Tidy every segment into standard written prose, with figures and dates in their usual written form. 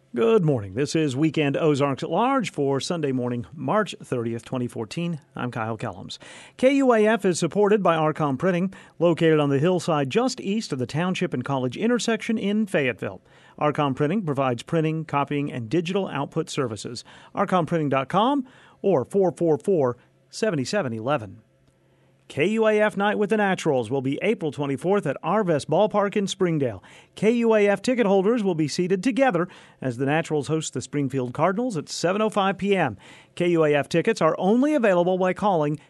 Good morning. This is Weekend Ozarks at Large for Sunday morning, March 30th, 2014. I'm Kyle Kellums. KUAF is supported by Arcom Printing, located on the hillside just east of the Township and College intersection in Fayetteville. Arcom Printing provides printing, copying, and digital output services. ArcomPrinting.com or 444-7711. KUAF Night with the Naturals will be April 24th at Arvest Ballpark in Springdale. KUAF ticket holders will be seated together as the Naturals host the Springfield Cardinals at 7:05 p.m. KUAF tickets are only available by calling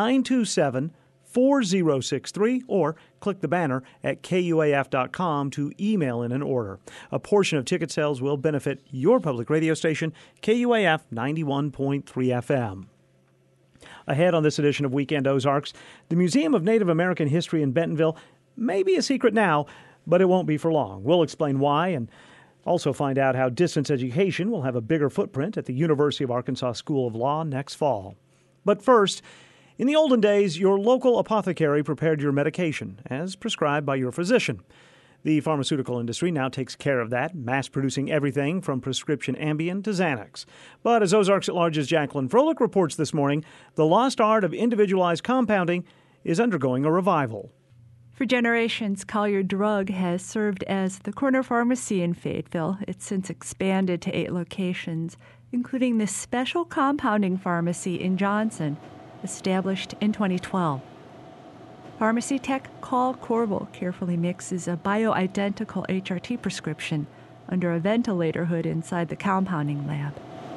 927-4063 or click the banner at KUAF.com to email in an order. A portion of ticket sales will benefit your public radio station, KUAF 91.3 FM. Ahead on this edition of Weekend Ozarks, the Museum of Native American History in Bentonville may be a secret now, but it won't be for long. We'll explain why and also find out how distance education will have a bigger footprint at the University of Arkansas School of Law next fall. But first, in the olden days, your local apothecary prepared your medication as prescribed by your physician. The pharmaceutical industry now takes care of that, mass-producing everything from prescription Ambien to Xanax. But as Ozarks at Large's Jacqueline Froelich reports this morning, the lost art of individualized compounding is undergoing a revival. For generations, Collier Drug has served as the corner pharmacy in Fayetteville. It's since expanded to 8 locations, including the special compounding pharmacy in Johnson, established in 2012. Pharmacy tech Carl Corbel carefully mixes a bioidentical HRT prescription under a ventilator hood inside the compounding lab.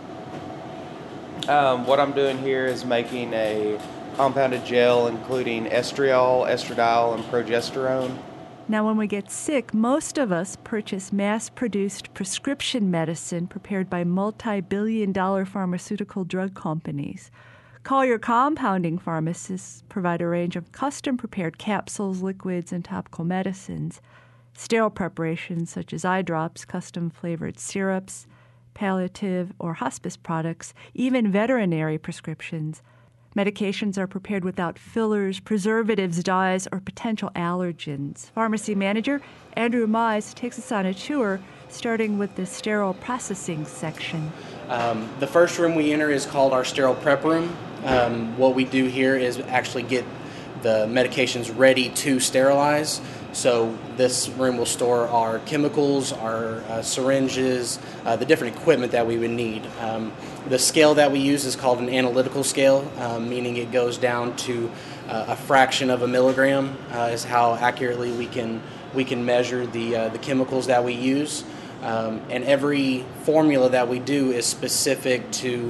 What I'm doing here is making a compounded gel including estriol, estradiol, and progesterone. Now, when we get sick, most of us purchase mass-produced prescription medicine prepared by multi-billion-dollar pharmaceutical drug companies. Collier compounding pharmacists provide a range of custom-prepared capsules, liquids, and topical medicines, sterile preparations such as eye drops, custom-flavored syrups, palliative or hospice products, even veterinary prescriptions. Medications are prepared without fillers, preservatives, dyes, or potential allergens. Pharmacy manager Andrew Mize takes us on a tour, starting with the sterile processing section. The first room we enter is called our sterile prep room. What we do here is actually get the medications ready to sterilize. So this room will store our chemicals, our syringes, the different equipment that we would need. The scale that we use is called an analytical scale, meaning it goes down to a fraction of a milligram is how accurately we can measure the chemicals that we use. And every formula that we do is specific to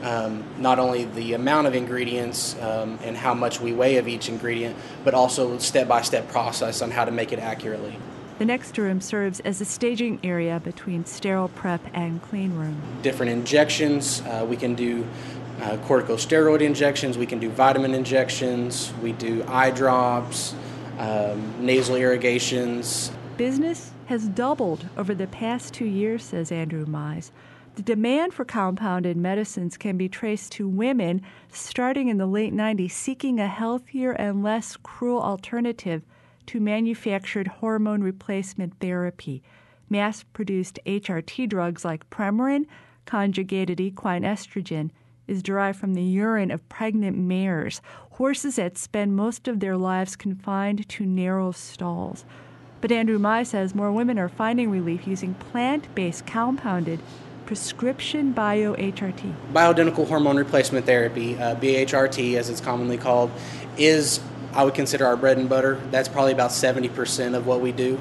not only the amount of ingredients and how much we weigh of each ingredient, but also step-by-step process on how to make it accurately. The next room serves as a staging area between sterile prep and clean room. Different injections, we can do corticosteroid injections, we can do vitamin injections, we do eye drops, nasal irrigations. Business has doubled over the past 2 years, says Andrew Mize. The demand for compounded medicines can be traced to women starting in the late 90s seeking a healthier and less cruel alternative to manufactured hormone replacement therapy. Mass-produced HRT drugs like Premarin, conjugated equine estrogen, is derived from the urine of pregnant mares, horses that spend most of their lives confined to narrow stalls. But Andrew Mize says more women are finding relief using plant-based compounded prescription bio-HRT. Bioidentical hormone replacement therapy, BHRT as it's commonly called, is, I would consider, our bread and butter. That's probably about 70% of what we do.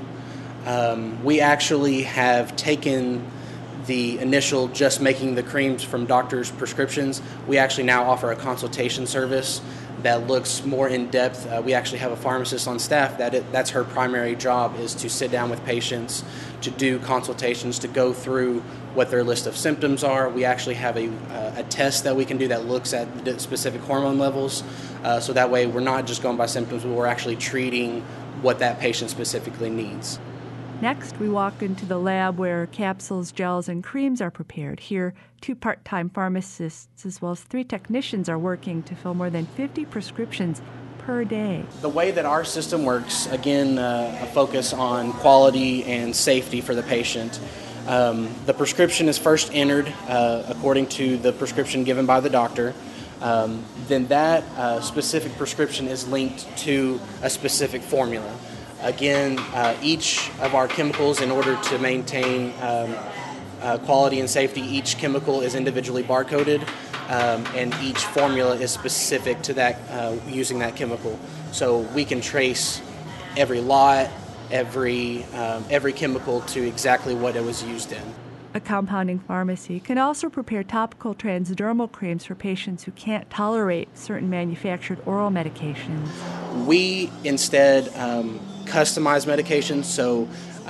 We actually have taken the initial just making the creams from doctors' prescriptions. We actually now offer a consultation service that looks more in depth. We actually have a pharmacist on staff that's her primary job, is to sit down with patients, to do consultations, to go through what their list of symptoms are. We actually have a test that we can do that looks at the specific hormone levels, so that way we're not just going by symptoms, but we're actually treating what that patient specifically needs. Next, we walk into the lab where capsules, gels, and creams are prepared. Here, 2 part-time pharmacists as well as 3 technicians are working to fill more than 50 prescriptions per day. The way that our system works, again, a focus on quality and safety for the patient. The prescription is first entered according to the prescription given by the doctor. Then that specific prescription is linked to a specific formula. Again, each of our chemicals, in order to maintain quality and safety, each chemical is individually barcoded, and each formula is specific to that using that chemical. So we can trace every lot, every chemical to exactly what it was used in. A compounding pharmacy can also prepare topical transdermal creams for patients who can't tolerate certain manufactured oral medications. We instead customize medications so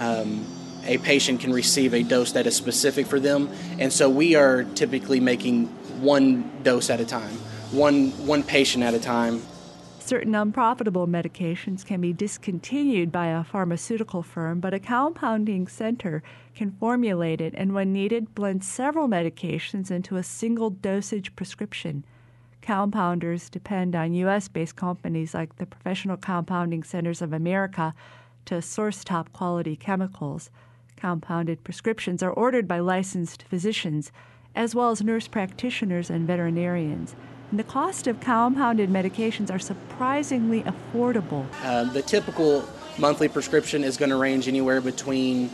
a patient can receive a dose that is specific for them, and so we are typically making one dose at a time, one patient at a time. Certain unprofitable medications can be discontinued by a pharmaceutical firm, but a compounding center can formulate it and, when needed, blend several medications into a single dosage prescription. Compounders depend on U.S.-based companies like the Professional Compounding Centers of America to source top-quality chemicals. Compounded prescriptions are ordered by licensed physicians, as well as nurse practitioners and veterinarians. And the cost of compounded medications are surprisingly affordable. The typical monthly prescription is going to range anywhere between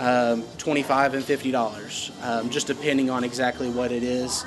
$25 and $50, just depending on exactly what it is.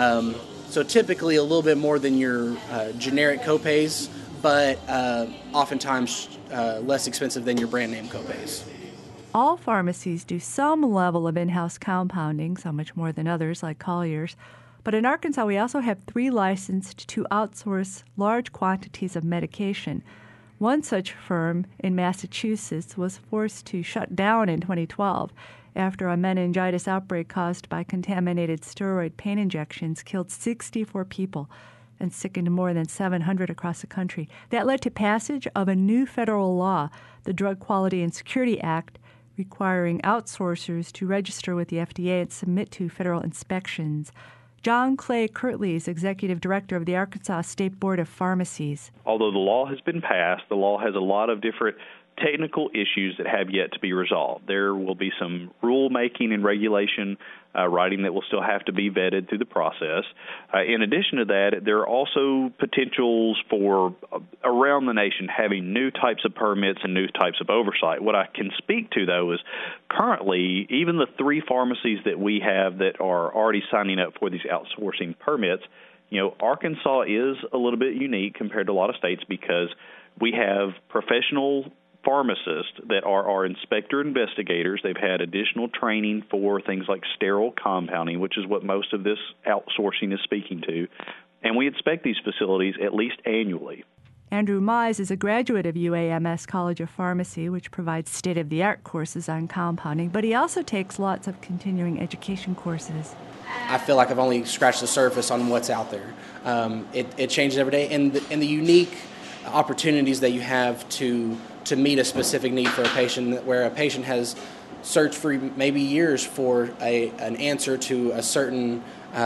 So typically a little bit more than your generic copays, but oftentimes less expensive than your brand name copays. All pharmacies do some level of in-house compounding, some much more than others, like Collier's. But in Arkansas, we also have 3 licensed to outsource large quantities of medication. One such firm in Massachusetts was forced to shut down in 2012 after a meningitis outbreak caused by contaminated steroid pain injections killed 64 people and sickened more than 700 across the country. That led to passage of a new federal law, the Drug Quality and Security Act, requiring outsourcers to register with the FDA and submit to federal inspections. John Clay Kirtley is Executive Director of the Arkansas State Board of Pharmacies. Although the law has been passed, the law has a lot of different technical issues that have yet to be resolved. There will be some rulemaking and regulation writing that will still have to be vetted through the process. In addition to that, there are also potentials for around the nation having new types of permits and new types of oversight. What I can speak to, though, is currently even the 3 pharmacies that we have that are already signing up for these outsourcing permits, Arkansas is a little bit unique compared to a lot of states because we have professional pharmacists that are our inspector investigators. They've had additional training for things like sterile compounding, which is what most of this outsourcing is speaking to. And we inspect these facilities at least annually. Andrew Mize is a graduate of UAMS College of Pharmacy, which provides state-of-the-art courses on compounding, but he also takes lots of continuing education courses. I feel like I've only scratched the surface on what's out there. It changes every day, and the unique opportunities that you have to meet a specific need for a patient, where a patient has searched for maybe years for an answer to a certain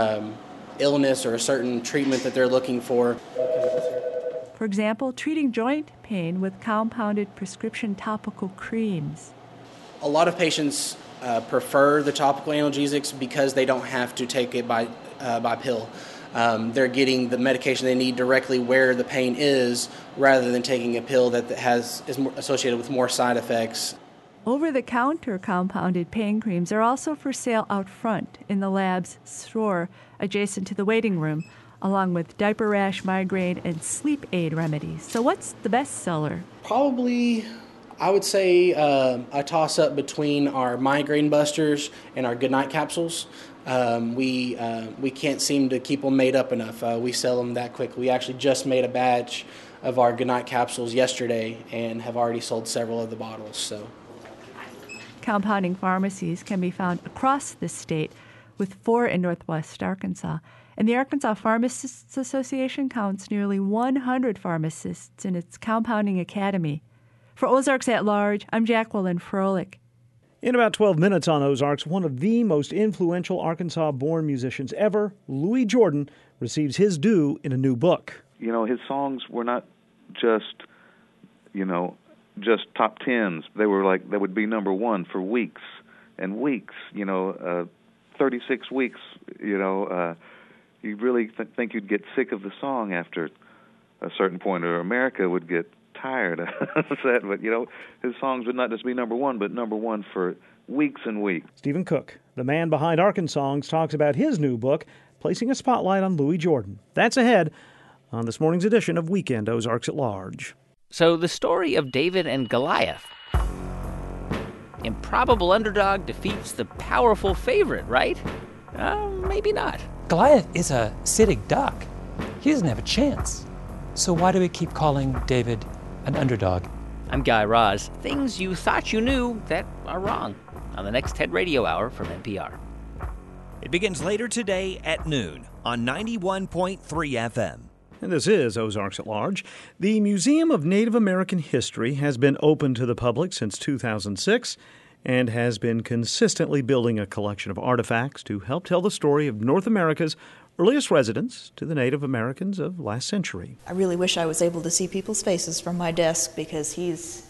illness or a certain treatment that they're looking for. For example, treating joint pain with compounded prescription topical creams. A lot of patients prefer the topical analgesics because they don't have to take it by pill. They're getting the medication they need directly where the pain is, rather than taking a pill that is associated with more side effects. Over-the-counter compounded pain creams are also for sale out front in the lab's store adjacent to the waiting room, along with diaper rash, migraine, and sleep aid remedies. So what's the best seller? Probably, I would say a toss-up between our migraine busters and our Goodnight capsules. We can't seem to keep them made up enough. We sell them that quick. We actually just made a batch of our Goodnight capsules yesterday and have already sold several of the bottles. So, compounding pharmacies can be found across the state, with 4 in northwest Arkansas. And the Arkansas Pharmacists Association counts nearly 100 pharmacists in its compounding academy. For Ozarks at Large, I'm Jacqueline Froelich. In about 12 minutes on Ozarks, one of the most influential Arkansas-born musicians ever, Louis Jordan, receives his due in a new book. His songs were not just top tens. They were they would be number 1 for weeks. and weeks, 36 weeks, you really think you'd get sick of the song after a certain point, or America would get tired of that. But, his songs would not just be number one, but number one for weeks and weeks. Stephen Cook, the man behind Arkansongs, talks about his new book, placing a spotlight on Louis Jordan. That's ahead on this morning's edition of Weekend Ozarks at Large. So the story of David and Goliath. Improbable underdog defeats the powerful favorite, right? Maybe not. Goliath is a sitting duck. He doesn't have a chance. So why do we keep calling David an underdog? I'm Guy Raz. Things you thought you knew that are wrong on the next TED Radio Hour from NPR. It begins later today at noon on 91.3 FM. And this is Ozarks at Large. The Museum of Native American History has been open to the public since 2006 and has been consistently building a collection of artifacts to help tell the story of North America's earliest residents to the Native Americans of last century. I really wish I was able to see people's faces from my desk, because he's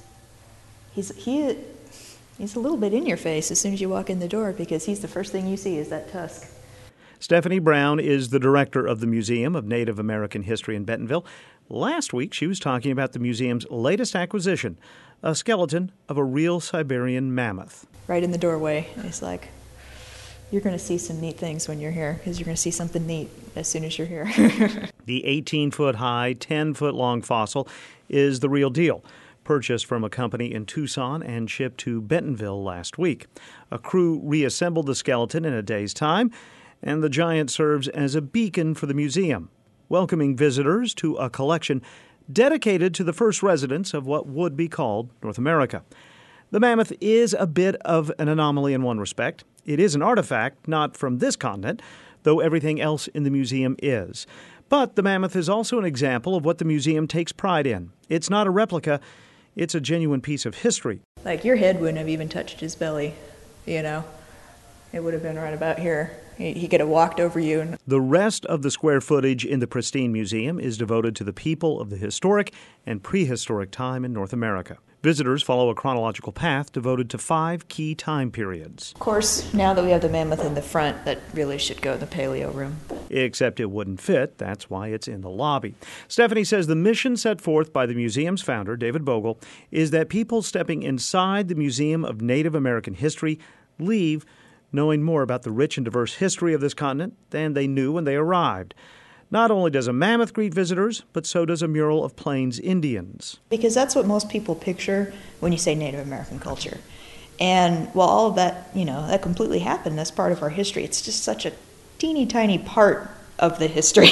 a little bit in your face as soon as you walk in the door, because he's the first thing you see is that tusk. Stephanie Brown is the director of the Museum of Native American History in Bentonville. Last week, she was talking about the museum's latest acquisition, a skeleton of a real Siberian mammoth. Right in the doorway, it's like, you're going to see some neat things when you're here, because you're going to see something neat as soon as you're here. The 18-foot-high, 10-foot-long fossil is the real deal, purchased from a company in Tucson and shipped to Bentonville last week. A crew reassembled the skeleton in a day's time, and the giant serves as a beacon for the museum, welcoming visitors to a collection dedicated to the first residents of what would be called North America. The mammoth is a bit of an anomaly in one respect. It is an artifact, not from this continent, though everything else in the museum is. But the mammoth is also an example of what the museum takes pride in. It's not a replica, it's a genuine piece of history. Like, your head wouldn't have even touched his belly, It would have been right about here. He could have walked over you. The rest of the square footage in the pristine museum is devoted to the people of the historic and prehistoric time in North America. Visitors follow a chronological path devoted to 5 key time periods. Of course, now that we have the mammoth in the front, that really should go in the paleo room. Except it wouldn't fit. That's why it's in the lobby. Stephanie says the mission set forth by the museum's founder, David Bogle, is that people stepping inside the Museum of Native American History leave knowing more about the rich and diverse history of this continent than they knew when they arrived. Not only does a mammoth greet visitors, but so does a mural of Plains Indians. Because that's what most people picture when you say Native American culture. And while all of that, that completely happened, that's part of our history. It's just such a teeny tiny part of the history.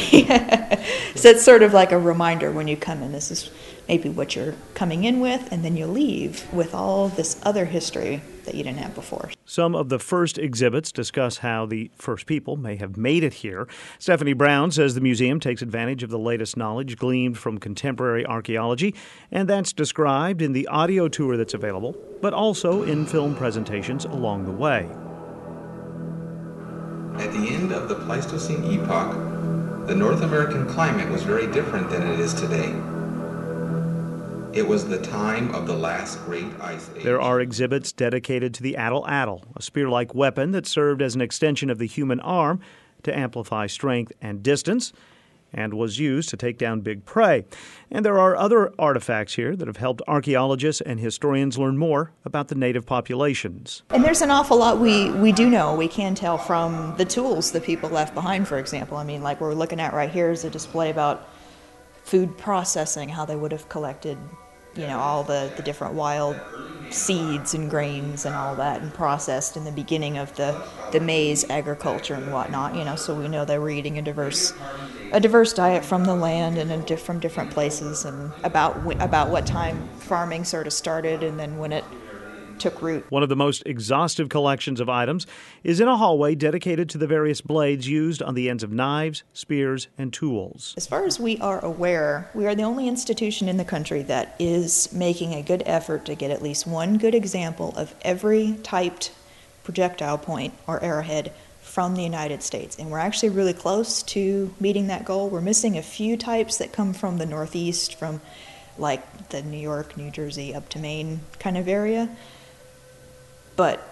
So it's sort of like a reminder when you come in. This is maybe what you're coming in with, and then you leave with all this other history that you didn't have before. Some of the first exhibits discuss how the first people may have made it here. Stephanie Brown says the museum takes advantage of the latest knowledge gleaned from contemporary archaeology, and that's described in the audio tour that's available, but also in film presentations along the way. At the end of the Pleistocene epoch, the North American climate was very different than it is today. It was the time of the last great ice age. There are exhibits dedicated to the atlatl, a spear-like weapon that served as an extension of the human arm to amplify strength and distance, and was used to take down big prey. And there are other artifacts here that have helped archaeologists and historians learn more about the native populations. And there's an awful lot we do know. We can tell from the tools that people left behind, for example. Like we're looking at right here is a display about food processing, how they would have collected, all the different wild seeds and grains and all that, and processed in the beginning of the maize agriculture and whatnot, so we know they were eating a diverse diet from the land and from different places, and about what time farming sort of started and then when it took root. One of the most exhaustive collections of items is in a hallway dedicated to the various blades used on the ends of knives, spears, and tools. As far as we are aware, we are the only institution in the country that is making a good effort to get at least one good example of every typed projectile point or arrowhead from the United States. And we're actually really close to meeting that goal. We're missing a few types that come from the Northeast, from like the New York, New Jersey, up to Maine kind of area. But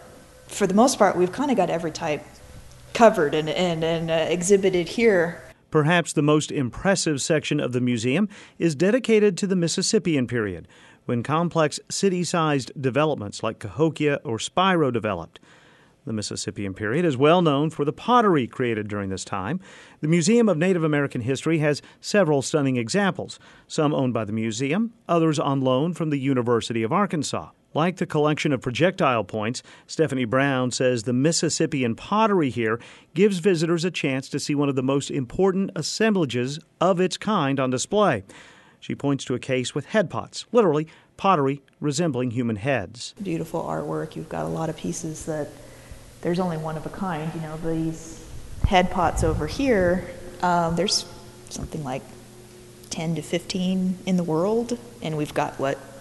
for the most part, we've kind of got every type covered and exhibited here. Perhaps the most impressive section of the museum is dedicated to the Mississippian period, when complex city-sized developments like Cahokia or Spiro developed. The Mississippian period is well known for the pottery created during this time. The Museum of Native American History has several stunning examples, some owned by the museum, others on loan from the University of Arkansas. Like the collection of projectile points, Stephanie Brown says the Mississippian pottery here gives visitors a chance to see one of the most important assemblages of its kind on display. She points to a case with head pots, literally pottery resembling human heads. Beautiful artwork. You've got a lot of pieces that there's only one of a kind. You know, these head pots over here, there's something like 10 to 15 in the world, and we've got,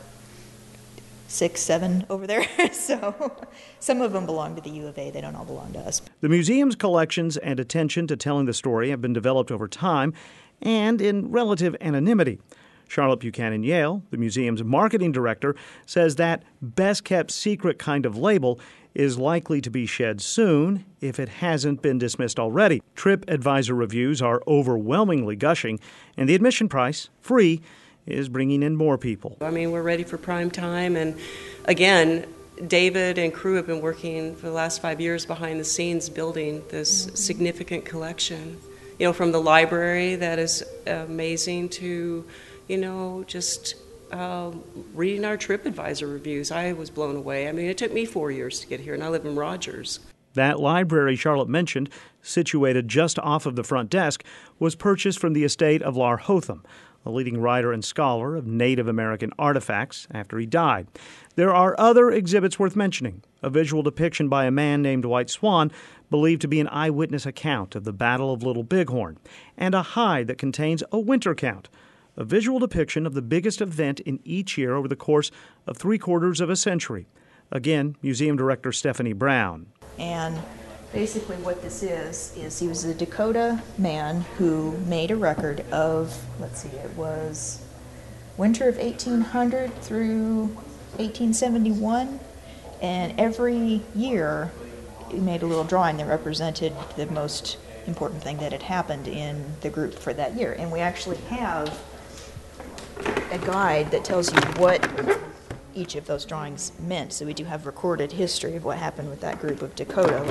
6, 7 over there. So some of them belong to the U of A. They don't all belong to us. The museum's collections and attention to telling the story have been developed over time and in relative anonymity. Charlotte Buchanan Yale, the museum's marketing director, says that best-kept secret kind of label is likely to be shed soon if it hasn't been dismissed already. TripAdvisor reviews are overwhelmingly gushing, and the admission price, free, is bringing in more people. I mean, we're ready for prime time, and again, David and crew have been working for the last 5 years behind the scenes building this significant collection. You know, from the library that is amazing to, just reading our TripAdvisor reviews. I was blown away. I mean, it took me 4 years to get here, and I live in Rogers. That library Charlotte mentioned, situated just off of the front desk, was purchased from the estate of Lar Hotham, a leading writer and scholar of Native American artifacts, after he died. There are other exhibits worth mentioning. A visual depiction by a man named White Swan, believed to be an eyewitness account of the Battle of Little Bighorn, and a hide that contains a winter count, a visual depiction of the biggest event in each year over the course of 3/4 of a century. Again, Museum Director Stephanie Brown. And basically what this is he was a Dakota man who made a record of, it was winter of 1800 through 1871, and every year he made a little drawing that represented the most important thing that had happened in the group for that year. And we actually have a guide that tells you what each of those drawings meant. So we do have recorded history of what happened with that group of Dakota,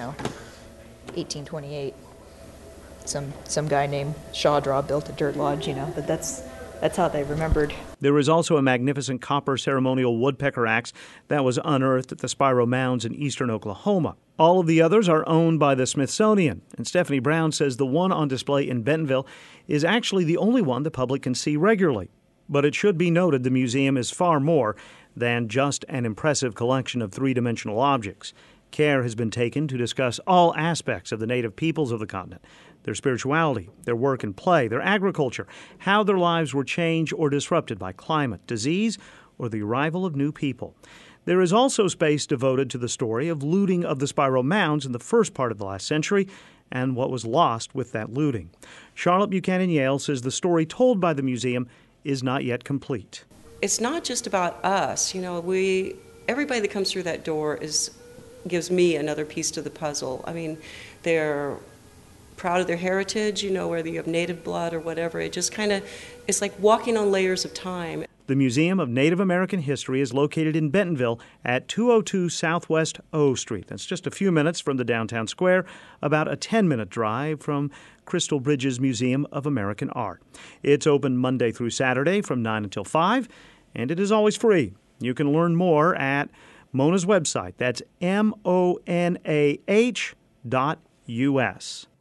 1828. Some guy named Shawdraw built a dirt lodge, but that's how they remembered. There is also a magnificent copper ceremonial woodpecker axe that was unearthed at the Spiro Mounds in eastern Oklahoma. All of the others are owned by the Smithsonian, and Stephanie Brown says the one on display in Bentonville is actually the only one the public can see regularly. But it should be noted the museum is far more than just an impressive collection of three-dimensional objects. Care has been taken to discuss all aspects of the native peoples of the continent, their spirituality, their work and play, their agriculture, how their lives were changed or disrupted by climate, disease, or the arrival of new people. There is also space devoted to the story of looting of the Spiro Mounds in the first part of the last century and what was lost with that looting. Charlotte Buchanan Yale says the story told by the museum is not yet complete. It's not just about us. Everybody that comes through that door gives me another piece to the puzzle. I mean, they're proud of their heritage, whether you have native blood or whatever. It's like walking on layers of time. The Museum of Native American History is located in Bentonville at 202 Southwest O Street. That's just a few minutes from the downtown square, about a 10-minute drive from Crystal Bridges Museum of American Art. It's open Monday through Saturday from 9 until 5, and it is always free. You can learn more at Mona's website. That's monah.us.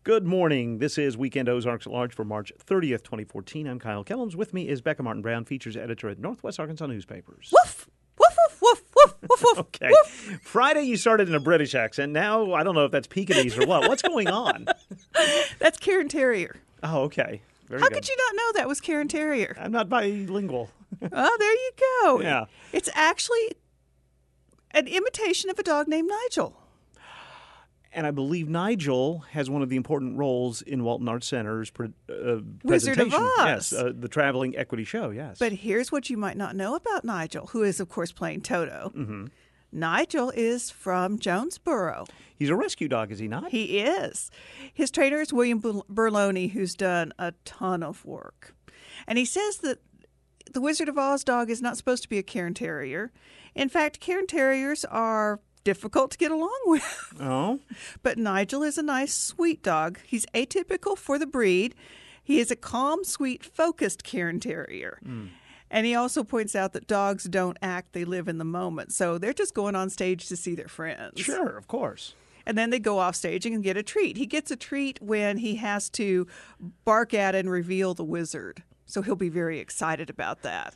Good morning. This is Weekend Ozarks at Large for March 30th, 2014. I'm Kyle Kellums. With me is Becca Martin Brown, features editor at Northwest Arkansas Newspapers. Woof! Woof, woof, woof, woof, woof, woof. Okay. Woof. Friday, you started in a British accent. Now, I don't know if that's Pekingese or what. What's going on? That's Karen Terrier. Oh, okay. Very How good. could you not know that was Karen Terrier? I'm not bilingual. Oh, there you go. Yeah. It's actually an imitation of a dog named Nigel. And I believe Nigel has one of the important roles in Walton Arts Center's Wizard presentation. of Oz. Yes, the traveling equity show, yes. But here's what you might not know about Nigel, who is, of course, playing Toto. Mm-hmm. Nigel is from Jonesboro. He's a rescue dog, is he not? He is. His trainer is William Berloni, who's done a ton of work. And he says that the Wizard of Oz dog is not supposed to be a Cairn Terrier. In fact, Cairn Terriers are difficult to get along with. Oh? But Nigel is a nice, sweet dog. He's atypical for the breed. He is a calm, sweet, focused Cairn Terrier. And he also points out that dogs don't act, they live in the moment. So they're just going on stage to see their friends. Sure, of course. And then they go off stage and get a treat. He gets a treat when he has to bark at and reveal the wizard. So he'll be very excited about that.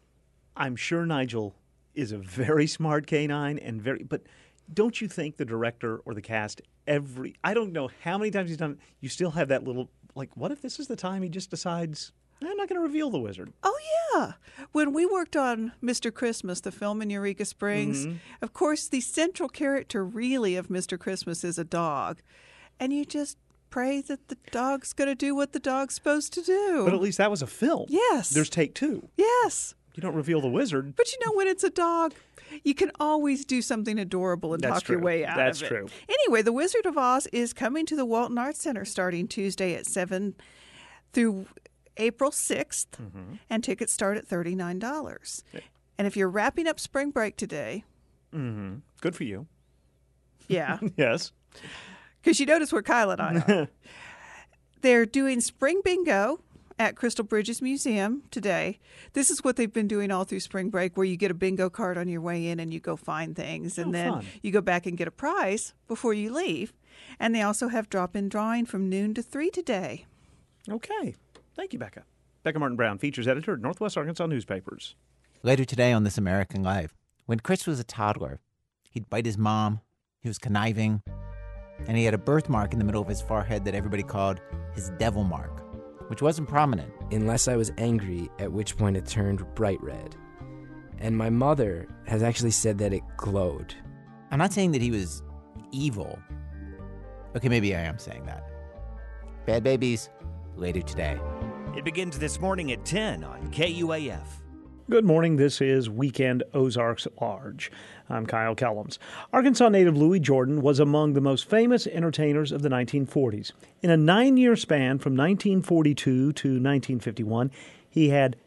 I'm sure Nigel is a very smart canine but don't you think the director or the cast I don't know how many times he's done it, you still have that little, like, what if this is the time he just decides, I'm not going to reveal the wizard? Oh, yeah. When we worked on Mr. Christmas, the film in Eureka Springs, of course, the central character really of Mr. Christmas is a dog. And you just pray that the dog's going to do what the dog's supposed to do. But at least that was a film. Yes. There's take two. Yes. You don't reveal the wizard. But you know, when it's a dog, you can always do something adorable and talk your way out of it. That's true. Anyway, The Wizard of Oz is coming to the Walton Arts Center starting Tuesday at 7 through April 6th, and tickets start at $39. And if you're wrapping up spring break today... Good for you. Yeah. Yes. Because you notice where Kyle and I are. They're doing Spring Bingo at Crystal Bridges Museum today. This is what they've been doing all through spring break, where you get a bingo card on your way in and you go find things. And then you go back and get a prize before you leave. And they also have drop-in drawing from noon to 3 today. Okay. Thank you, Becca. Becca Martin Brown, features editor at Northwest Arkansas Newspapers. Later today on This American Life, when Chris was a toddler, he'd bite his mom, he was conniving, and he had a birthmark in the middle of his forehead that everybody called his devil mark, which wasn't prominent. Unless I was angry, at which point it turned bright red. And my mother has actually said that it glowed. I'm not saying that he was evil. Okay, maybe I am saying that. Bad Babies, later today. It begins this morning at 10 on KUAF. Good morning. This is Weekend Ozarks at Large. I'm Kyle Kellums. Arkansas native Louis Jordan was among the most famous entertainers of the 1940s. In a 9-year span from 1942 to 1951, he had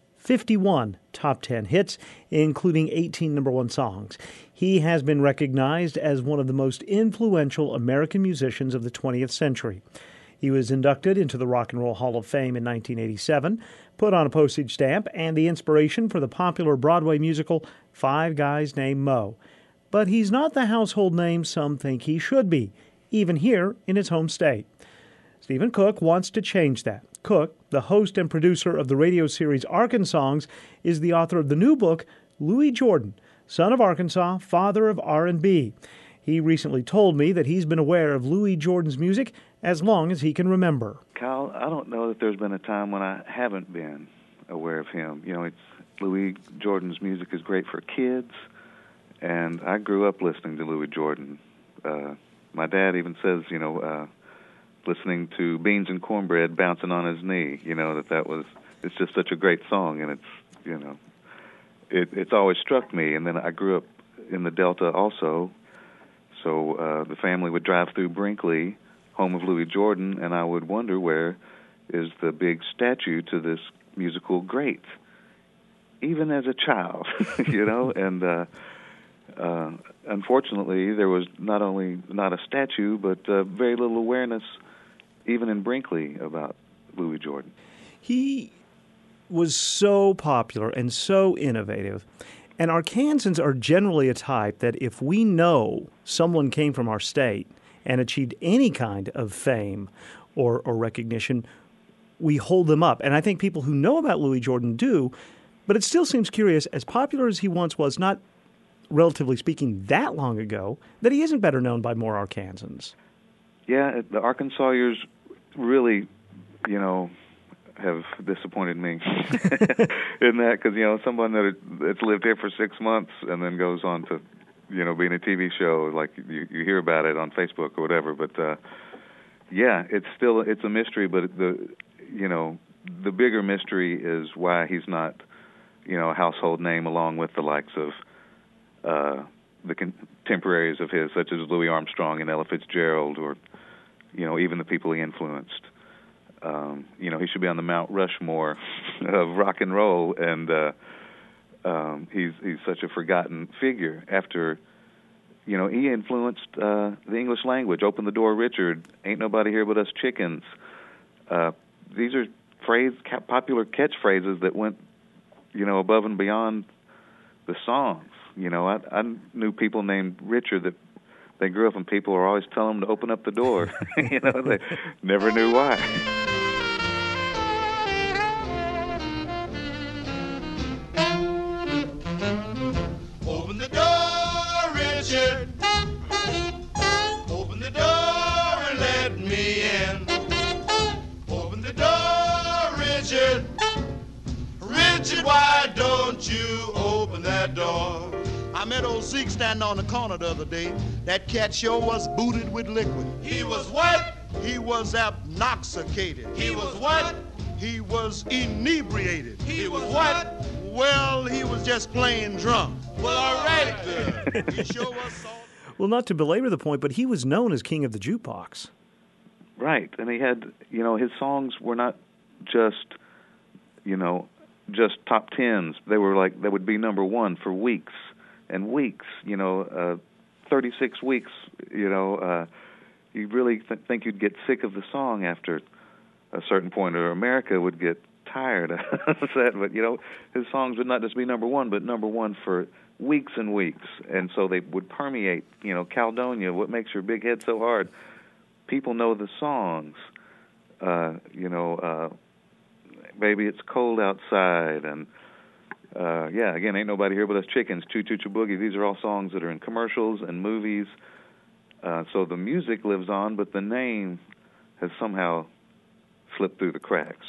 51 top 10 hits, including 18 number one songs. He has been recognized as one of the most influential American musicians of the 20th century. He was inducted into the Rock and Roll Hall of Fame in 1987, put on a postage stamp, and the inspiration for the popular Broadway musical Five Guys Named Mo. But he's not the household name some think he should be, even here in his home state. Stephen Cook wants to change that. Cook, the host and producer of the radio series Arkansongs, is the author of the new book, Louis Jordan, Son of Arkansas, Father of R&B. He recently told me that he's been aware of Louis Jordan's music as long as he can remember. Kyle, I don't know that there's been a time when I haven't been aware of him. You know, Louis Jordan's music is great for kids, and I grew up listening to Louis Jordan. My dad even says, listening to Beans and Cornbread bouncing on his knee, it's just such a great song, and it's always struck me. And then I grew up in the Delta also, so the family would drive through Brinkley, home of Louis Jordan, and I would wonder where is the big statue to this musical great, even as a child, and unfortunately there was not only not a statue, but very little awareness even in Brinkley about Louis Jordan. He was so popular and so innovative. And Arkansans are generally a type that if we know someone came from our state and achieved any kind of fame or recognition, we hold them up. And I think people who know about Louis Jordan do, but it still seems curious, as popular as he once was, not relatively speaking that long ago, that he isn't better known by more Arkansans. Yeah, the Arkansasiers really, have disappointed me in that, because, someone that's lived here for 6 months and then goes on to, being a TV show, like you hear about it on Facebook or whatever, but it's a mystery, but the bigger mystery is why he's not, a household name along with the likes of the contemporaries of his, such as Louis Armstrong and Ella Fitzgerald, or, even the people he influenced. He should be on the Mount Rushmore of rock and roll, and he's such a forgotten figure. After, he influenced the English language, Open the Door, Richard, Ain't Nobody Here But Us Chickens. These are popular catchphrases that went, above and beyond the songs. I knew people named Richard that they grew up and people were always telling them to open up the door. They never knew why. Open the door, Richard. Open the door and let me in. Open the door, Richard. Richard, why don't you open that door? I met old Zeke standing on the corner the other day. That cat sure was booted with liquid. He was what? He was abnoxicated. He was what? He was inebriated. He was what? Well, he was just plain drunk. Well, all right. He sure was so. Well, not to belabor the point, but he was known as King of the Jukebox. Right, and he had, his songs were not just, just top tens. They would be number one for weeks and weeks, 36 weeks, you really think you'd get sick of the song after a certain point, or America would get tired of that. But, his songs would not just be number one, but number one for weeks and weeks. And so they would permeate, Caledonia, What Makes Your Big Head So Hard. People know the songs, Baby, It's Cold Outside, and again, Ain't Nobody Here But Us Chickens, Choo Choo Choo Boogie. These are all songs that are in commercials and movies. So the music lives on, but the name has somehow slipped through the cracks.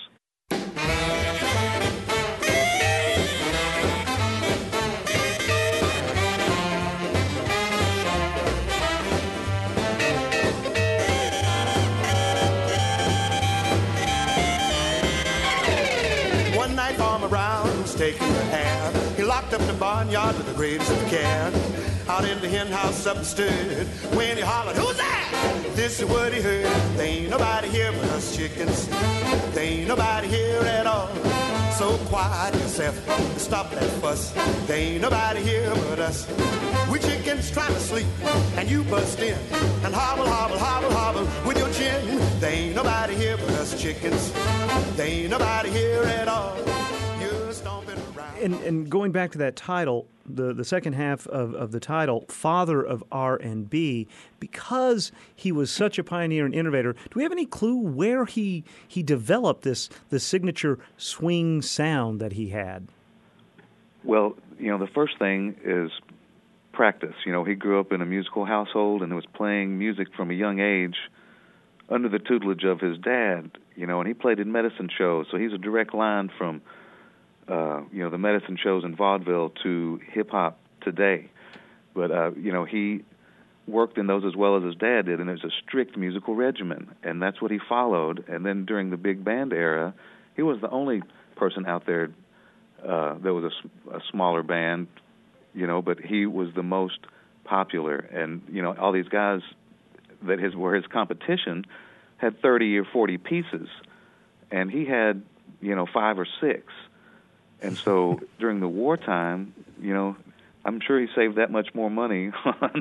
One night Farmer Brown was taking a hand. He locked up the barnyard with the greatest of care. Out in the hen house up and stood. When he hollered, "Who's that?" This is what he heard. There ain't nobody here but us chickens. There ain't nobody here at all. So quiet yourself and stop that fuss. There ain't nobody here but us. We chickens trying to sleep, and you bust in and hobble, hobble, hobble, hobble with your chin. There ain't nobody here but us chickens. There ain't nobody here at all. You're stomping around. And going back to that title, the second half of the title, Father of R&B, because he was such a pioneer and innovator, do we have any clue where he developed this signature swing sound that he had? Well, the first thing is practice. He grew up in a musical household and was playing music from a young age under the tutelage of his dad, and he played in medicine shows, so he's a direct line from the medicine shows in vaudeville to hip-hop today. But, he worked in those as well as his dad did, and it was a strict musical regimen, and that's what he followed. And then during the big band era, he was the only person out there that was a smaller band, but he was the most popular. And, all these guys that were his competition had 30 or 40 pieces, and he had, 5 or 6. And so during the wartime, I'm sure he saved that much more money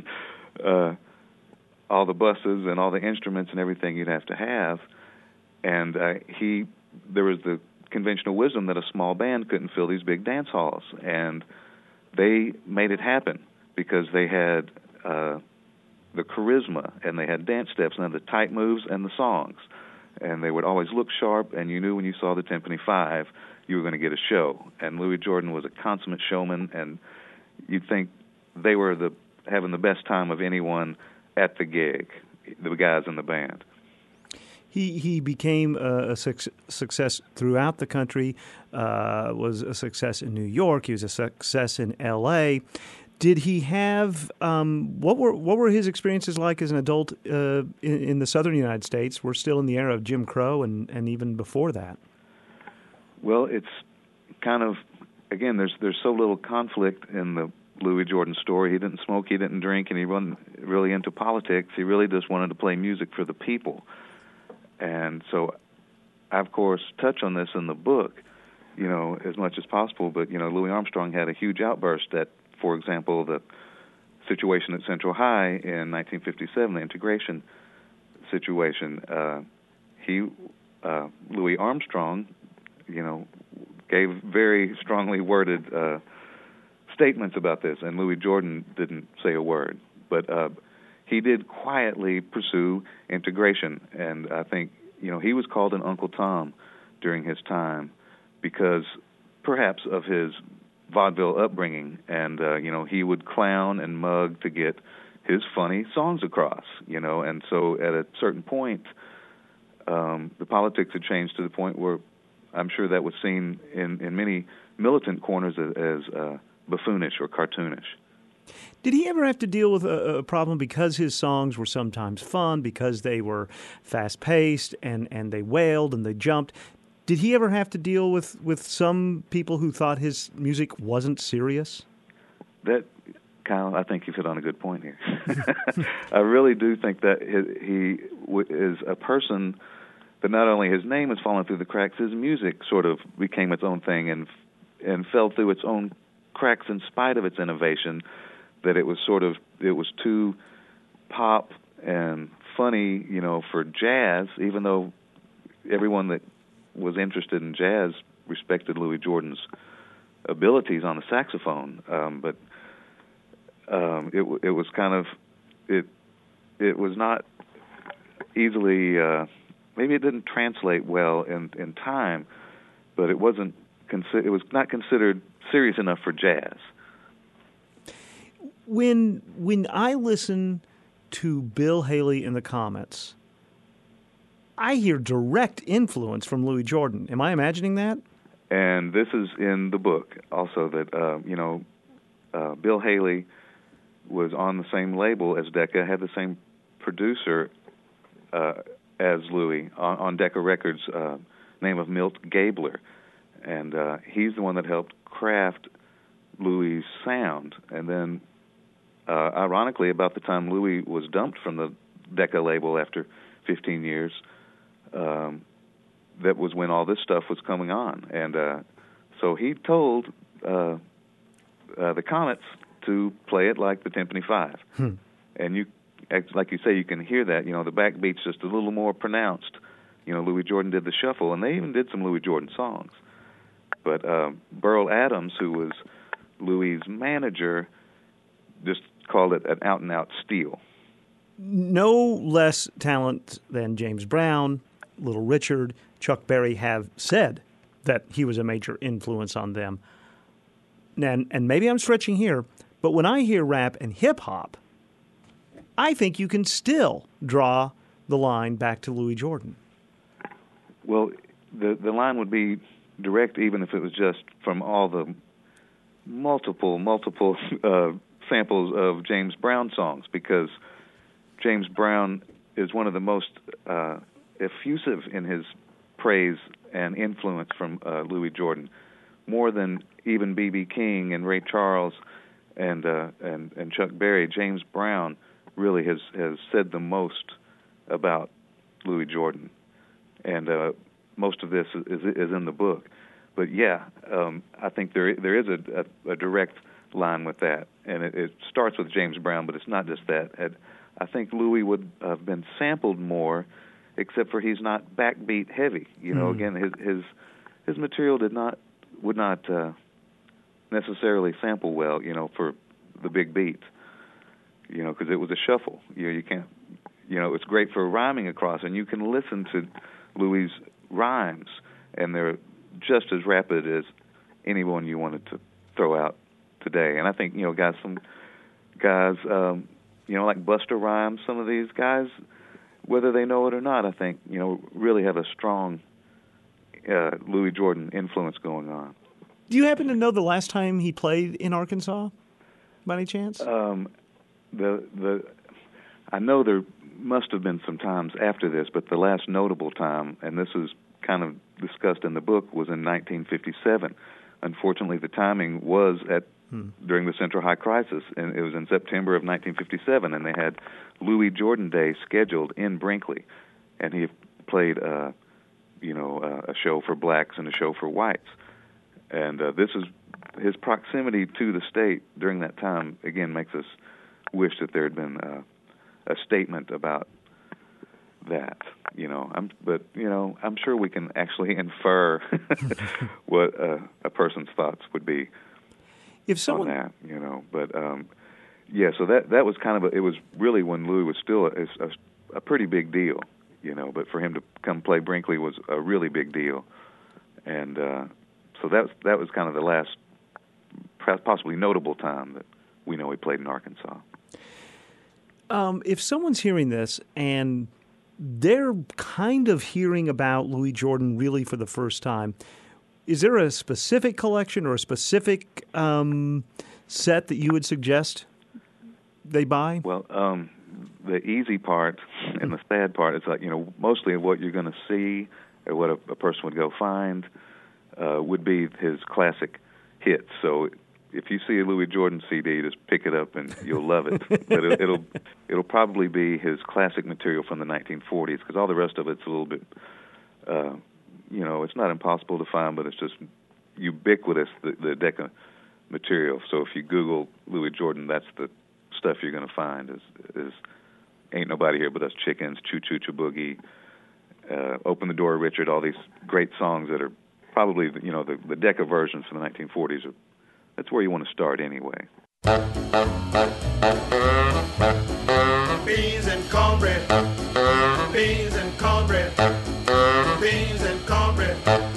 on all the buses and all the instruments and everything you'd have to have. And there was the conventional wisdom that a small band couldn't fill these big dance halls. And they made it happen because they had the charisma, and they had dance steps, and they had the tight moves and the songs. and they would always look sharp, and you knew when you saw the Timpani Five, you were going to get a show. And Louis Jordan was a consummate showman, and you'd think they were having the best time of anyone at the gig, the guys in the band. He became a success throughout the country, was a success in New York. He was a success in L.A. Did he have what were his experiences like as an adult in the southern United States? We're still in the era of Jim Crow and even before that. Well, it's kind of, again, there's so little conflict in the Louis Jordan story. He didn't smoke, he didn't drink, and he wasn't really into politics. He really just wanted to play music for the people. And so I, of course, touch on this in the book, as much as possible. But, Louis Armstrong had a huge outburst at, for example, the situation at Central High in 1957, the integration situation. Louis Armstrong, gave very strongly worded statements about this, and Louis Jordan didn't say a word. But he did quietly pursue integration, and I think, he was called an Uncle Tom during his time because perhaps of his vaudeville upbringing, and, he would clown and mug to get his funny songs across, and so at a certain point, the politics had changed to the point where I'm sure that was seen in many militant corners as buffoonish or cartoonish. Did he ever have to deal with a problem because his songs were sometimes fun, because they were fast-paced and they wailed and they jumped? Did he ever have to deal with some people who thought his music wasn't serious? That, Kyle, I think you've hit on a good point here. I really do think that he is a person that not only his name has fallen through the cracks, his music sort of became its own thing and fell through its own cracks in spite of its innovation, that it was too pop and funny, for jazz, even though everyone that was interested in jazz respected Louis Jordan's abilities on the saxophone. But it was kind of, it was not easily, maybe it didn't translate well in time, but it was not considered serious enough for jazz. When I listen to Bill Haley in the Comets, I hear direct influence from Louis Jordan. Am I imagining that? And this is in the book also that, Bill Haley was on the same label as Decca, had the same producer as Louis on Decca Records, name of Milt Gabler. And he's the one that helped craft Louis' sound. And then, ironically, about the time Louis was dumped from the Decca label after 15 years, that was when all this stuff was coming on. And so he told the Comets to play it like the Timpani Five. And like you say, you can hear that. The backbeat's just a little more pronounced. Louis Jordan did the shuffle, and they even did some Louis Jordan songs. But Burl Adams, who was Louis' manager, just called it an out-and-out steal. No less talent than James Brown, Little Richard, Chuck Berry have said that he was a major influence on them. And maybe I'm stretching here, but when I hear rap and hip-hop, I think you can still draw the line back to Louis Jordan. Well, the line would be direct even if it was just from all the multiple samples of James Brown songs, because James Brown is one of the most effusive in his praise and influence from Louis Jordan, more than even B.B. King and Ray Charles and Chuck Berry. James Brown really has said the most about Louis Jordan, and most of this is in the book. But yeah, I think there is a direct line with that, and it starts with James Brown, but it's not just that. I think Louis would have been sampled more, except for he's not backbeat heavy. Again, his material would not necessarily sample well, for the big beats, because it was a shuffle. You can't, it's great for rhyming across, and you can listen to Louis' rhymes, and they're just as rapid as anyone you wanted to throw out today. And I think, some guys, like Busta Rhymes, some of these guys, whether they know it or not, I think, really have a strong Louis Jordan influence going on. Do you happen to know the last time he played in Arkansas, by any chance? I know there must have been some times after this, but the last notable time, and this is kind of discussed in the book, was in 1957. Unfortunately, the timing was during the Central High Crisis, and it was in September of 1957, and they had Louis Jordan Day scheduled in Brinkley, and he played a show for blacks and a show for whites. And this is his proximity to the state during that time, again, makes us wish that there had been a statement about that. I'm sure we can actually infer what a person's thoughts would be on that, But so that was kind of it was really when Louis was still a pretty big deal, But for him to come play Brinkley was a really big deal, and so that was kind of the last, possibly notable time that we know he played in Arkansas. If someone's hearing this and they're kind of hearing about Louis Jordan really for the first time, is there a specific collection or a specific set that you would suggest they buy? Well, the easy part and the sad part is like, mostly what you're going to see or what a person would go find would be his classic hits. So if you see a Louis Jordan CD, just pick it up and you'll love it. But it'll probably be his classic material from the 1940s, because all the rest of it's a little bit, it's not impossible to find, but it's just ubiquitous, the Decca material. So if you Google Louis Jordan, that's the stuff you're going to find is Ain't Nobody Here But Us Chickens, Choo Choo Choo Boogie, Open the Door, Richard, all these great songs that are probably, the Decca versions from the 1940s. That's where you want to start anyway. Beans and cornbread, beans and cornbread, beans and cornbread.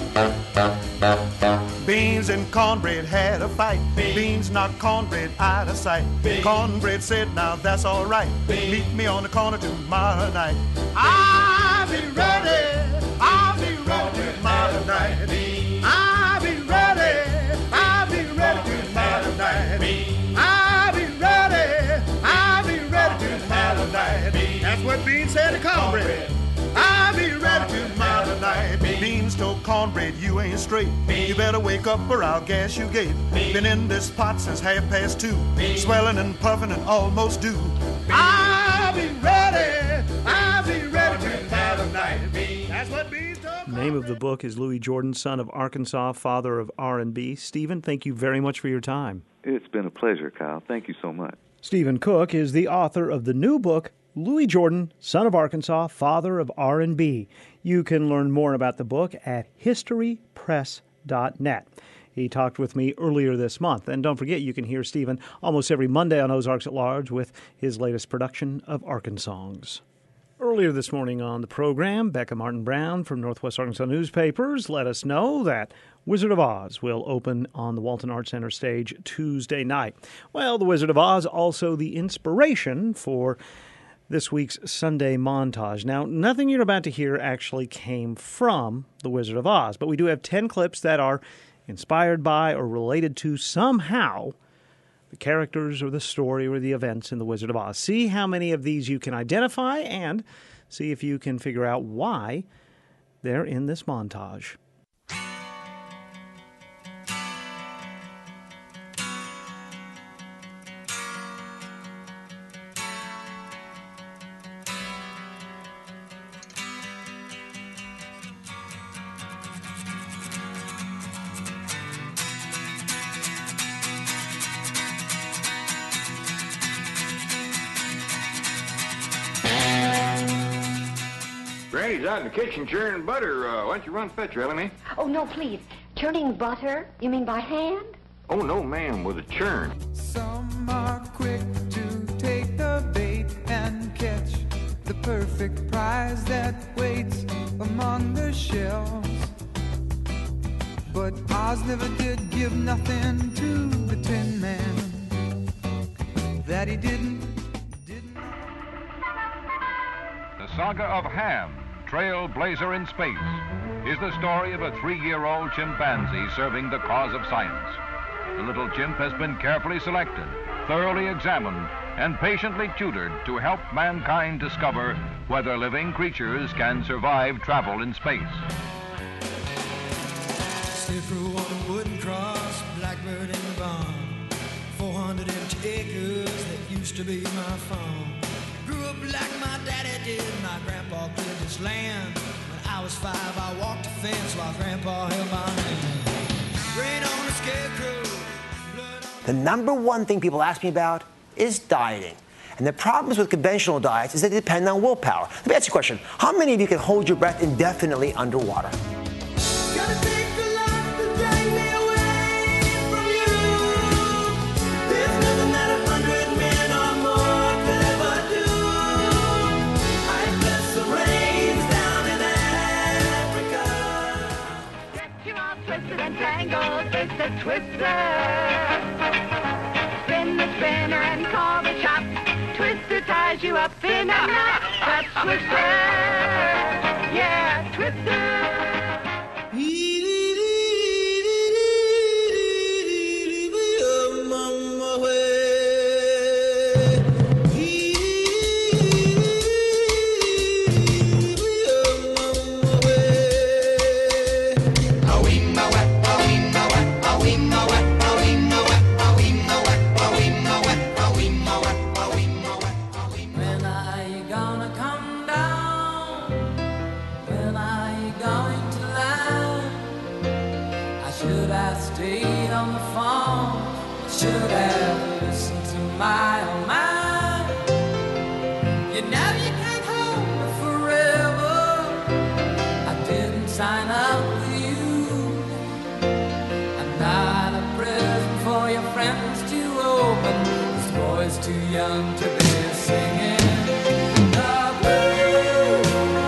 Beans and cornbread had a fight. Beans knocked cornbread out of sight. Cornbread said, now that's all right. Meet me on the corner tomorrow night. I'll be ready. I'll be ready tomorrow night. I'll be ready. I'll be ready tomorrow night. I'll be ready. I'll be ready tomorrow night. That's what Beans said to cornbread. I'll be ready tomorrow night. Beans told cornbread, you ain't straight. You better wake up or I'll gas you gate. Been in this pot since 2:30. Swelling and puffing and almost due. I'll be ready. I'll be ready tomorrow night. That's what Beans told. Name of the book is Louis Jordan, Son of Arkansas, Father of R&B. Stephen, thank you very much for your time. It's been a pleasure, Kyle. Thank you so much. Stephen Cook is the author of the new book, Louis Jordan, Son of Arkansas, Father of R&B. You can learn more about the book at historypress.net. He talked with me earlier this month. And don't forget, you can hear Stephen almost every Monday on Ozarks at Large with his latest production of Arkansongs. Earlier this morning on the program, Becca Martin Brown from Northwest Arkansas Newspapers let us know that Wizard of Oz will open on the Walton Arts Center stage Tuesday night. Well, the Wizard of Oz also the inspiration for this week's Sunday montage. Now, nothing you're about to hear actually came from The Wizard of Oz, but we do have 10 clips that are inspired by or related to somehow the characters or the story or the events in The Wizard of Oz. See how many of these you can identify and see if you can figure out why they're in this montage. Granny's out in the kitchen churning butter. Why don't you run fetch her, Ellie? Oh, no, please. Churning butter? You mean by hand? Oh, no, ma'am, with a churn. Some are quick to take the bait and catch the perfect prize that waits among the shelves. But Oz never did give nothing to the Tin Man that he didn't. The saga of Ham, Trailblazer in Space, is the story of a 3-year-old chimpanzee serving the cause of science. The little chimp has been carefully selected, thoroughly examined, and patiently tutored to help mankind discover whether living creatures can survive travel in space. Sniffer on a wooden cross, blackbird in the barn. 400 empty acres that used to be my farm. Grew up like my daddy did, my grandpa cleared this land. When I was 5, I walked the fence while grandpa held my hand. Rain on the scarecrow. The number one thing people ask me about is dieting. And the problems with conventional diets is that they depend on willpower. Let me ask you a question. How many of you can hold your breath indefinitely underwater? It's a twister. Spin the spinner and call the shop. Twister ties you up in a knot. That's Twister. Yeah, Twister. Sign up with you. I'm not a present for your friends to open. This boy's too young to be singing the blues.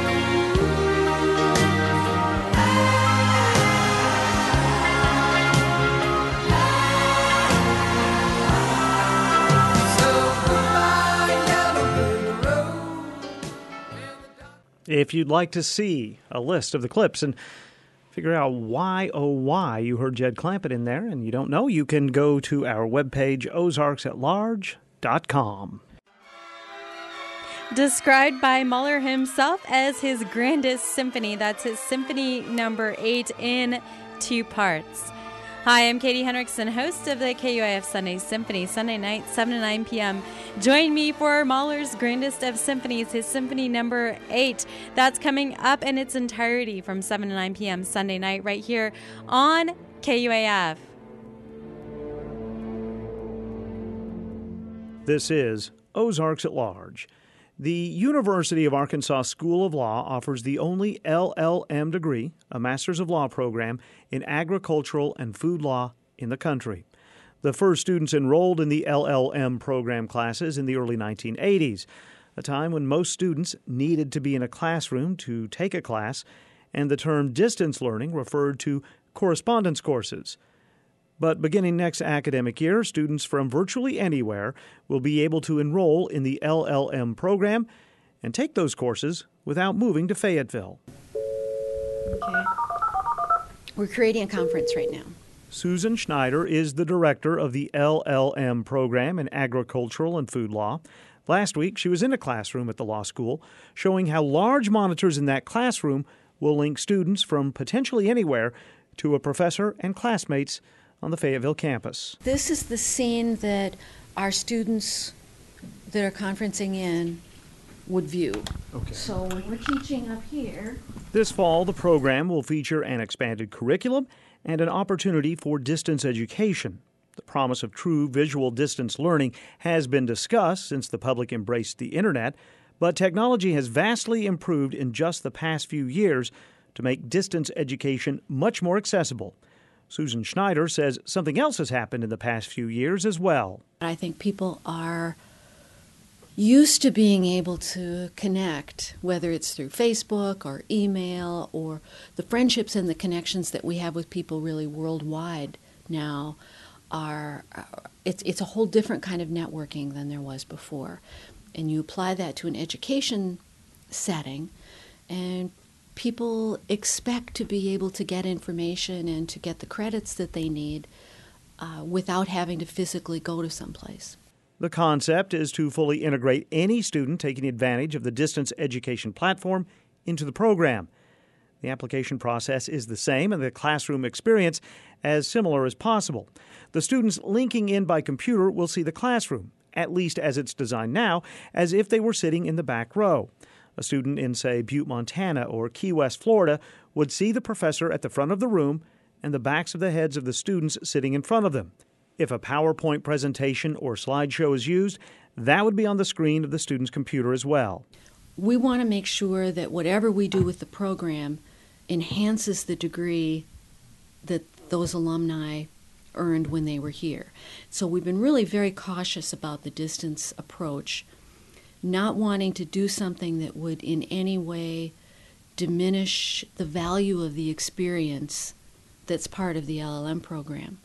So goodbye, yellow brick road. If you'd like to see a list of the clips and figure out why, oh why, you heard Jed Clampett in there and you don't know, you can go to our webpage, ozarksatlarge.com. Described by Mahler himself as his grandest symphony. That's his Symphony Number 8 in 2 parts. Hi, I'm Katie Henriksen, host of the KUAF Sunday Symphony, Sunday night, 7 to 9 p.m. Join me for Mahler's grandest of symphonies, his Symphony Number 8. That's coming up in its entirety from 7 to 9 p.m. Sunday night right here on KUAF. This is Ozarks at Large. The University of Arkansas School of Law offers the only LLM degree, a Master's of Law program, in agricultural and food law in the country. The first students enrolled in the LLM program classes in the early 1980s, a time when most students needed to be in a classroom to take a class, and the term distance learning referred to correspondence courses. But beginning next academic year, students from virtually anywhere will be able to enroll in the LLM program and take those courses without moving to Fayetteville. Okay. We're creating a conference right now. Susan Schneider is the director of the LLM program in agricultural and food law. Last week, she was in a classroom at the law school showing how large monitors in that classroom will link students from potentially anywhere to a professor and classmates on the Fayetteville campus. This is the scene that our students that are conferencing in would view. Okay. So when we're teaching up here... This fall, the program will feature an expanded curriculum and an opportunity for distance education. The promise of true visual distance learning has been discussed since the public embraced the Internet, but technology has vastly improved in just the past few years to make distance education much more accessible. Susan Schneider says something else has happened in the past few years as well. I think people are used to being able to connect, whether it's through Facebook or email or the friendships and the connections that we have with people really worldwide now it's a whole different kind of networking than there was before. And you apply that to an education setting, and people expect to be able to get information and to get the credits that they need without having to physically go to someplace. The concept is to fully integrate any student taking advantage of the distance education platform into the program. The application process is the same and the classroom experience as similar as possible. The students linking in by computer will see the classroom, at least as it's designed now, as if they were sitting in the back row. A student in, say, Butte, Montana or Key West, Florida, would see the professor at the front of the room and the backs of the heads of the students sitting in front of them. If a PowerPoint presentation or slideshow is used, that would be on the screen of the student's computer as well. We want to make sure that whatever we do with the program enhances the degree that those alumni earned when they were here. So we've been really very cautious about the distance approach, not wanting to do something that would in any way diminish the value of the experience that's part of the LLM program.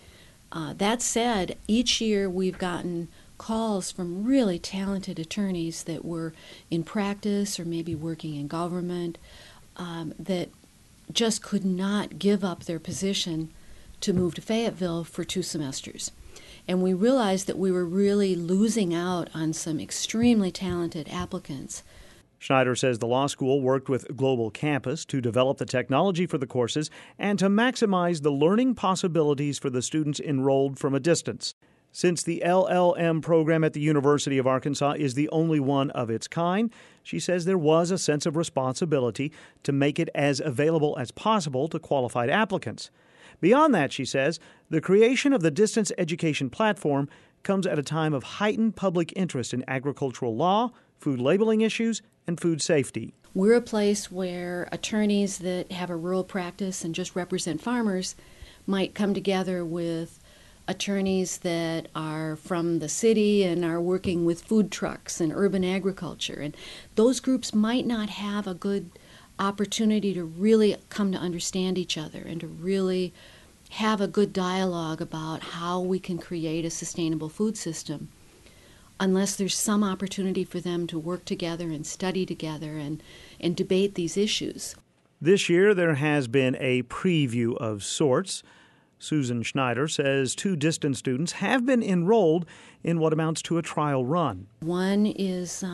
That said, each year we've gotten calls from really talented attorneys that were in practice or maybe working in government that just could not give up their position to move to Fayetteville for 2 semesters. And we realized that we were really losing out on some extremely talented applicants. Schneider says the law school worked with Global Campus to develop the technology for the courses and to maximize the learning possibilities for the students enrolled from a distance. Since the LLM program at the University of Arkansas is the only one of its kind, she says there was a sense of responsibility to make it as available as possible to qualified applicants. Beyond that, she says, the creation of the distance education platform comes at a time of heightened public interest in agricultural law, food labeling issues, and food safety. We're a place where attorneys that have a rural practice and just represent farmers might come together with attorneys that are from the city and are working with food trucks and urban agriculture. And those groups might not have a good opportunity to really come to understand each other and to really have a good dialogue about how we can create a sustainable food system unless there's some opportunity for them to work together and study together and debate these issues. This year there has been a preview of sorts. Susan Schneider says 2 distance students have been enrolled in what amounts to a trial run. One is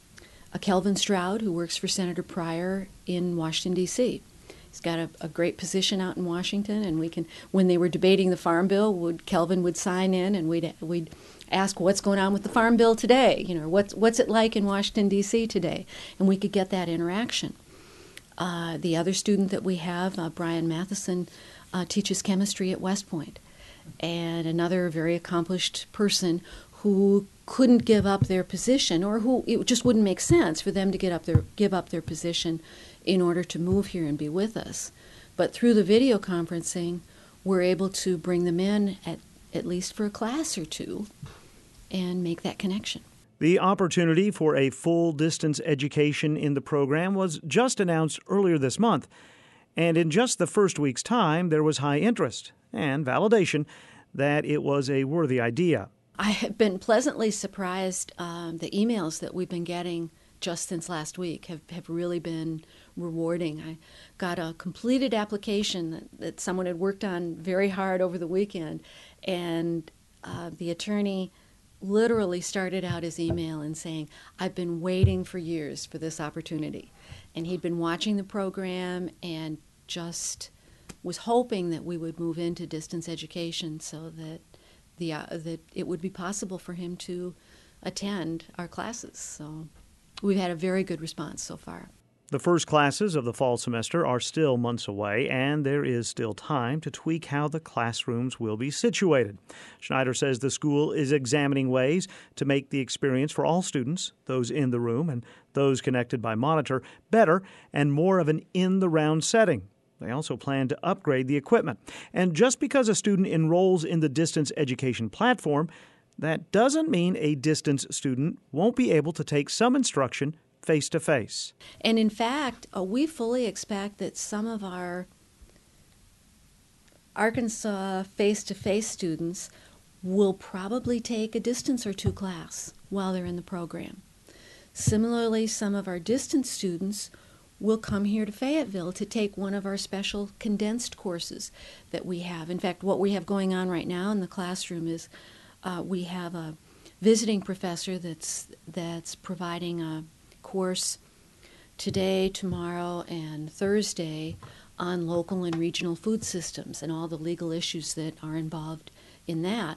a Kelvin Stroud who works for Senator Pryor in Washington, D.C. He's got a great position out in Washington, and when they were debating the Farm Bill, Kelvin would sign in, and we'd ask what's going on with the Farm Bill today. What's it like in Washington, D.C. today, and we could get that interaction. The other student that we have, Brian Matheson, teaches chemistry at West Point, and another very accomplished person who couldn't give up their position, or who it just wouldn't make sense for them to give up their position in order to move here and be with us. But through the video conferencing, we're able to bring them in at least for a class or 2 and make that connection. The opportunity for a full distance education in the program was just announced earlier this month. And in just the first week's time, there was high interest and validation that it was a worthy idea. I have been pleasantly surprised. The emails that we've been getting just since last week have really been rewarding. I got a completed application that someone had worked on very hard over the weekend, and the attorney literally started out his email and saying, "I've been waiting for years for this opportunity." And he'd been watching the program and just was hoping that we would move into distance education so that that it would be possible for him to attend our classes. So we've had a very good response so far. The first classes of the fall semester are still months away, and there is still time to tweak how the classrooms will be situated. Schneider says the school is examining ways to make the experience for all students, those in the room and those connected by monitor, better and more of an in-the-round setting. They also plan to upgrade the equipment. And just because a student enrolls in the distance education platform that doesn't mean a distance student won't be able to take some instruction face-to-face. And in fact, we fully expect that some of our Arkansas face-to-face students will probably take a distance or two class while they're in the program. Similarly, some of our distance students will come here to Fayetteville to take one of our special condensed courses that we have. In fact, what we have going on right now in the classroom is we have a visiting professor that's providing a course today, tomorrow, and Thursday on local and regional food systems and all the legal issues that are involved in that.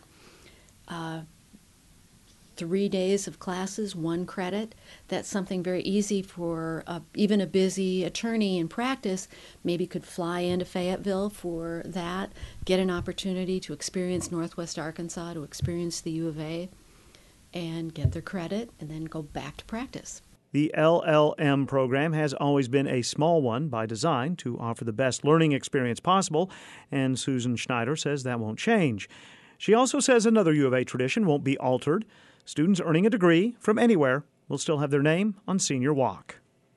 3 days of classes, 1 credit. That's something very easy for even a busy attorney in practice. Maybe could fly into Fayetteville for that, get an opportunity to experience Northwest Arkansas, to experience the U of A, and get their credit, and then go back to practice. The LLM program has always been a small one by design to offer the best learning experience possible, and Susan Schneider says that won't change. She also says another U of A tradition won't be altered. Students earning a degree from anywhere will still have their name on Senior Walk.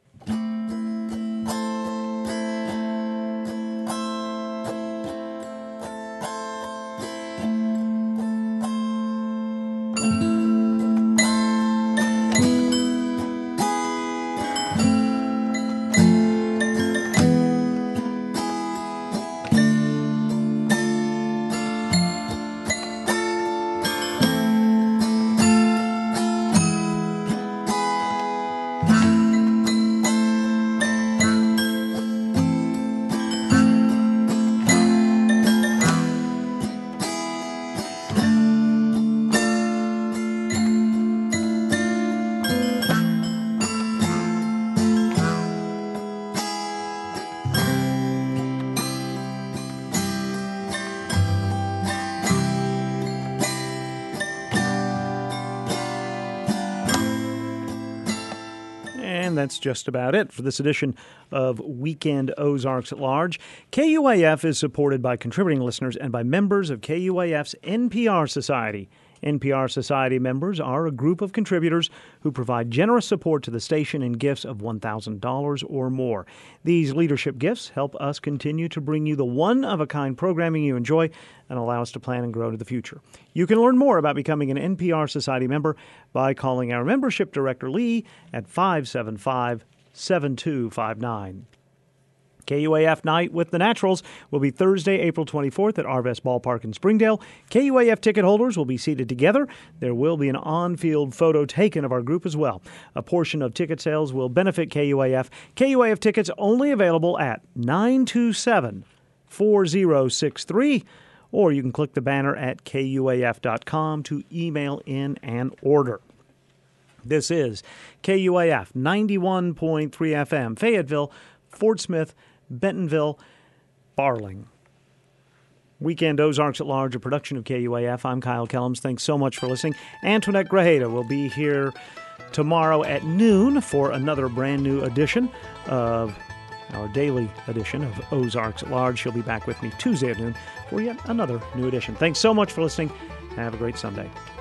And that's just about it for this edition of Weekend Ozarks at Large. KUAF is supported by contributing listeners and by members of KUAF's NPR Society. NPR Society members are a group of contributors who provide generous support to the station in gifts of $1,000 or more. These leadership gifts help us continue to bring you the one-of-a-kind programming you enjoy and allow us to plan and grow to the future. You can learn more about becoming an NPR Society member by calling our membership director, Lee, at 575-7259. KUAF Night with the Naturals will be Thursday, April 24th at Arvest Ballpark in Springdale. KUAF ticket holders will be seated together. There will be an on-field photo taken of our group as well. A portion of ticket sales will benefit KUAF. KUAF tickets only available at 927-4063, or you can click the banner at KUAF.com to email in an order. This is KUAF 91.3 FM, Fayetteville, Fort Smith, Bentonville, Barling. Weekend Ozarks at Large, a production of KUAF. I'm Kyle Kellums. Thanks so much for listening. Antoinette Grajeda will be here tomorrow at noon for another brand new edition of our daily edition of Ozarks at Large. She'll be back with me Tuesday at noon for yet another new edition. Thanks so much for listening. Have a great Sunday.